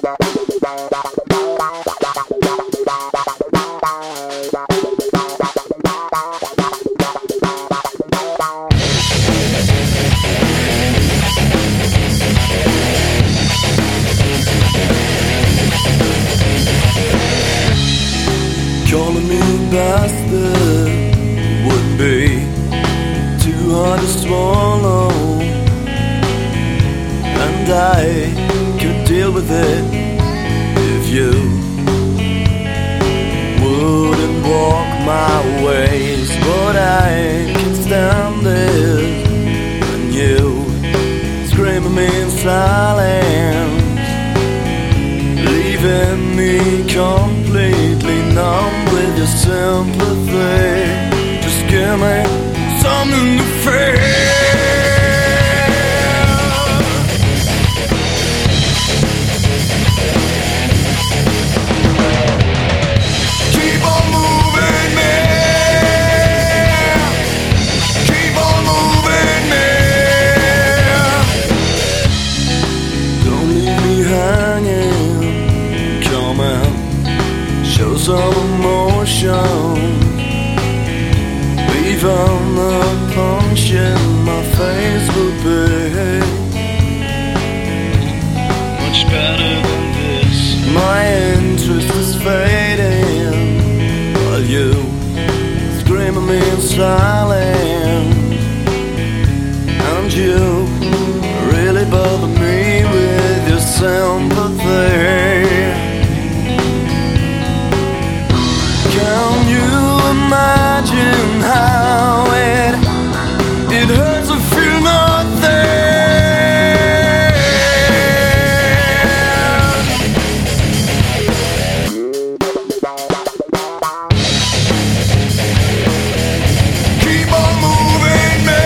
Calling me bastard wouldn't be too hard to swallow, and I could deal with it if you wouldn't walk my ways. But I can stand it when you scream at me in silence, leaving me completely numb with your sympathy. Just give me something to feel. Keep on moving me, keep on moving me. Don't leave me hanging, come and show some emotion. Even the punch in my face would be much better than this. My interest is fading while you scream at me in silence, and you really bother me with your sympathy. Can you imagine how it hurts to feel nothing? Keep on moving me,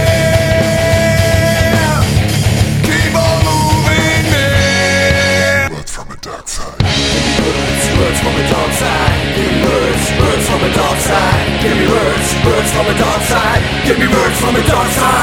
keep on moving me. Words from the dark side. Words from the dark side. Give me words from the dark side. Give me words from the dark side. Give me words from the dark side.